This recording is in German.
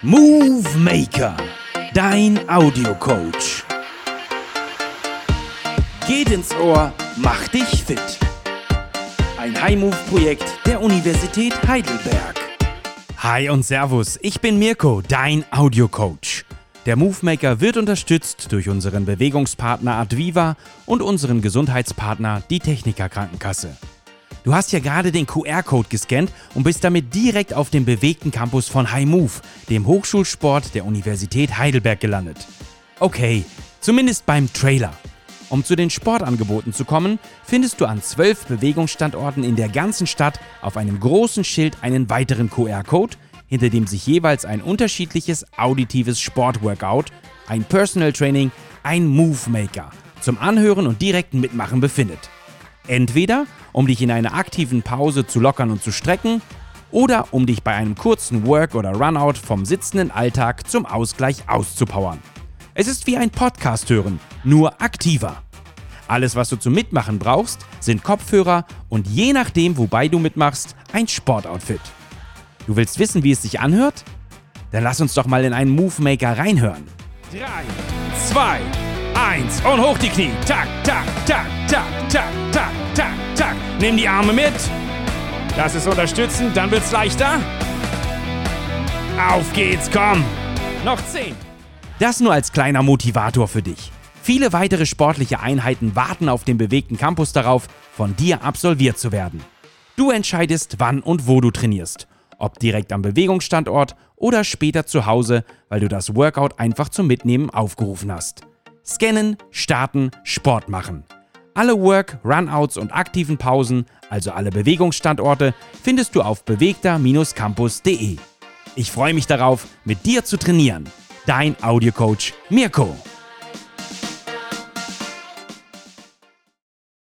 Move Maker, dein Audiocoach. Geht ins Ohr, mach dich fit. Ein High-Move-Projekt der Universität Heidelberg. Hi und Servus, ich bin Mirko, dein Audiocoach. Der Move Maker wird unterstützt durch unseren Bewegungspartner Adviva und unseren Gesundheitspartner, die Techniker Krankenkasse. Du hast ja gerade den QR-Code gescannt und bist damit direkt auf dem bewegten Campus von High Move, dem Hochschulsport der Universität Heidelberg, gelandet. Okay, zumindest beim Trailer. Um zu den Sportangeboten zu kommen, findest du an 12 Bewegungsstandorten in der ganzen Stadt auf einem großen Schild einen weiteren QR-Code, hinter dem sich jeweils ein unterschiedliches auditives Sportworkout, ein Personal Training, ein Move Maker zum Anhören und direkten Mitmachen befindet. Entweder um dich in einer aktiven Pause zu lockern und zu strecken oder um dich bei einem kurzen Work- oder Runout vom sitzenden Alltag zum Ausgleich auszupowern. Es ist wie ein Podcast hören, nur aktiver. Alles, was du zum Mitmachen brauchst, sind Kopfhörer und je nachdem, wobei du mitmachst, ein Sportoutfit. Du willst wissen, wie es sich anhört? Dann lass uns doch mal in einen Move Maker reinhören. 3, 2, 1 und hoch die Knie. Tak, tak, tak, tak, tak, tak, tak, tak. Nimm die Arme mit. Das ist unterstützend, dann wird's leichter. Auf geht's, komm. Noch 10. Das nur als kleiner Motivator für dich. Viele weitere sportliche Einheiten warten auf dem bewegten Campus darauf, von dir absolviert zu werden. Du entscheidest, wann und wo du trainierst. Ob direkt am Bewegungsstandort oder später zu Hause, weil du das Workout einfach zum Mitnehmen aufgerufen hast. Scannen, starten, Sport machen. Alle Work-, Runouts und aktiven Pausen, also alle Bewegungsstandorte, findest du auf bewegter-campus.de. Ich freue mich darauf, mit dir zu trainieren. Dein Audiocoach Mirko.